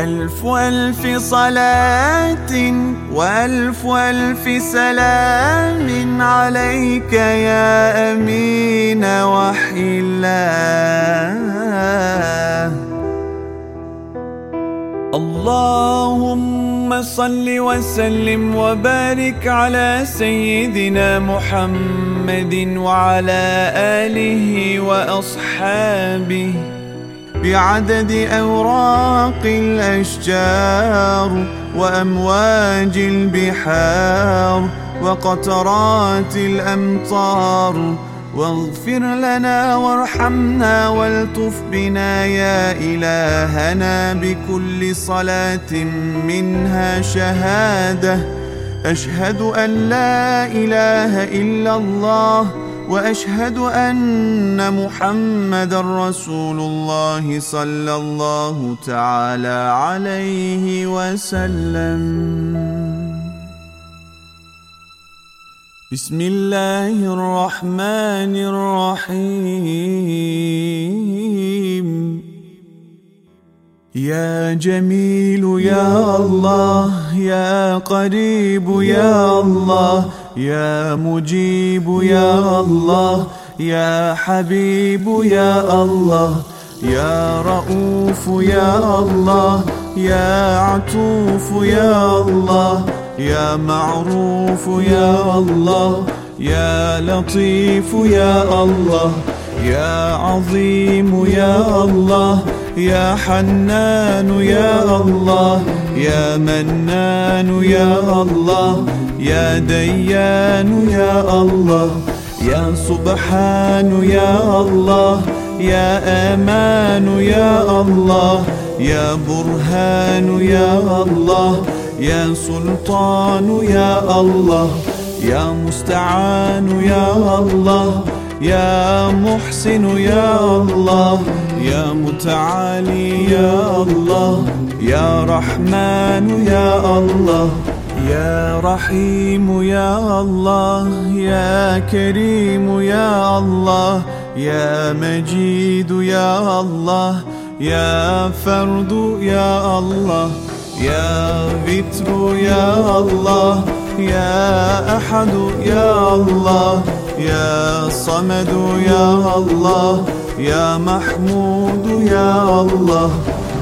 ألف ألف صلاة وألف ألف سلام عليك يا أمين وحي الله. اللهم صل وسلم وبارك على سيدنا محمد وعلى آله وأصحابه بعدد أوراق الأشجار وأمواج البحار وقطرات الأمطار. واغفر لنا وارحمنا والطف بنا يا إلهنا بكل صلاة منها شهادة أشهد أن لا إله إلا الله وأشهد أن محمد رسول الله صلى الله تعالى عليه وسلم. بسم الله الرحمن الرحيم. يا جميل يا الله يا قريب يا الله يا مجيب يا الله يا حبيب يا الله يا رؤوف يا الله يا عطوف يا الله يا معروف يا الله يا لطيف يا الله يا عظيم يا الله يا حنان يا الله يا منان يا الله يا ديان يا الله يا سبحان يا الله يا أمان يا الله يا برهان يا الله يا سلطان يا الله يا مستعان يا الله يا محسن يا الله يا متعالي يا الله يا رحمن يا الله يا رحيم يا الله يا كريم يا الله يا مجيد يا الله يا فرد يا الله يا ذكر يا الله يا أحد يا الله يا صمد يا الله يا محمود يا الله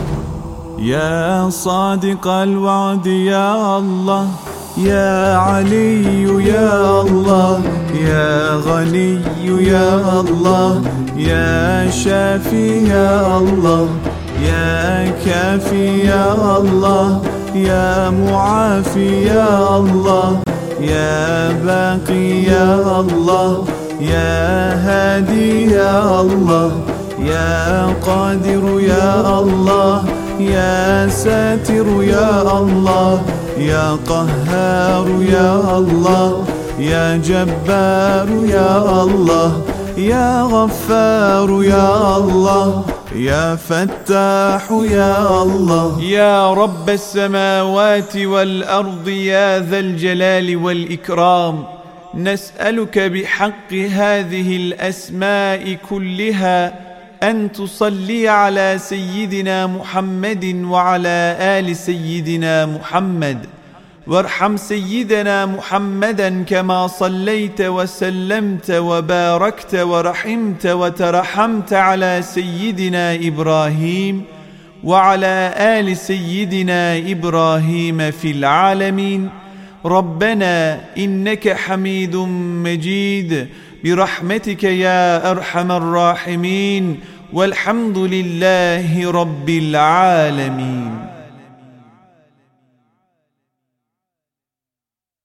يا صادق الوعد يا الله يا علي يا الله يا غني يا الله يا شافي يا الله يا كافي يا الله يا معافي يا الله يا باقي يا الله يا هادي يا الله يا قادر يا الله يا ساتر يا الله يا قهار يا الله يا جبار يا الله يا غفار يا الله يا فتاح يا الله يا رب السماوات والأرض يا ذا الجلال والإكرام نسألك بحق هذه الأسماء كلها أن تصلي على سيدنا محمد وعلى آل سيدنا محمد وارحم سيدنا محمدا كما صليت وسلمت وباركت ورحمت وترحمت على سيدنا إبراهيم وعلى آل سيدنا إبراهيم في العالمين. ربنا إنك حميد مجيد برحمتك يا أرحم الراحمين والحمد لله رب العالمين.